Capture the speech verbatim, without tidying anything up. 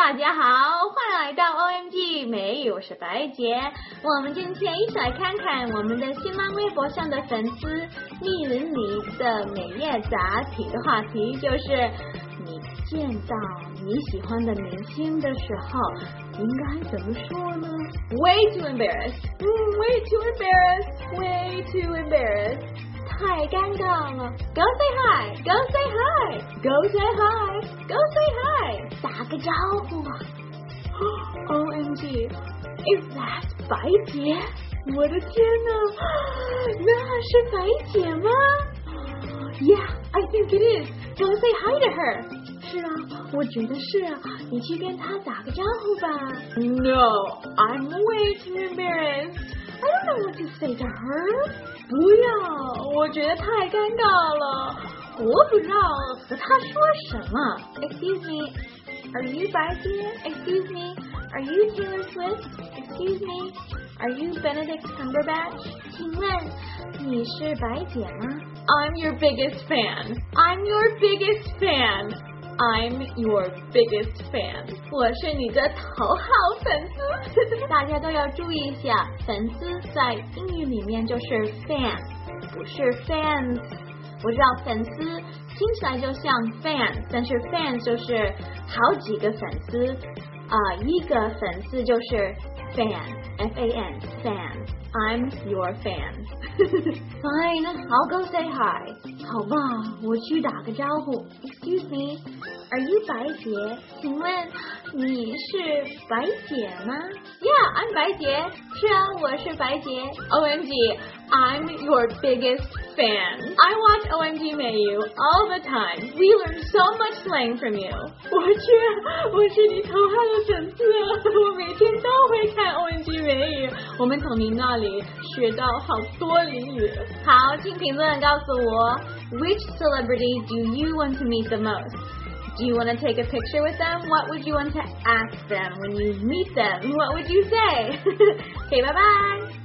大家好，欢迎来到 O M G 美语，我是白姐。我们今天一起来看看我们的新浪微博上的粉丝密林里的每页答题的话题，就是你见到你喜欢的明星的时候应该怎么说呢？ Way too embarrassed、嗯、Way too embarrassed Way too embarrassed太尴尬了 Go say hi Go say hi Go say hi Go say hi 打个招呼啊 O M G Is that 白姐？我的天哪，那是白姐吗？ Yeah I think it is Go say hi to her 是啊，我觉得是啊，你去跟她打个招呼吧。 No I'm way too embarrassed I don't know what to say to her不要，我觉得太尴尬了，我不知道和她说什么。 Excuse me Are you 白姐 Excuse me Are you Taylor Swift Excuse me Are you Benedict Cumberbatch 请问你是白姐吗？ I'm your biggest fan I'm your biggest fan I'm your biggest fan 我是你的头号粉丝大家都要注意一下，粉丝在英语里面就是 fan 不是 fans 我知道粉丝听起来就像 fan 但是 fans 就是好几个粉丝、呃、一个粉丝就是 fan F A N fan I'm your fan Fine I'll go say hi 好吧，我去打个招呼。 Excuse me Are you 白姐？请问你是白姐吗？ Yeah I'm 白姐是啊，我是白姐。 O M G I'm your biggest fan I watch O M G 美语 all the time We learn so much slang from you 我去，我是你头号的粉丝我每天都会看 O M G 美语，我们从你那里学到好多俚语。好，请评论告诉我 Which celebrity do you want to meet the most? Do you want to take a picture with them? What would you want to ask them when you meet them? What would you say? Okay, bye bye!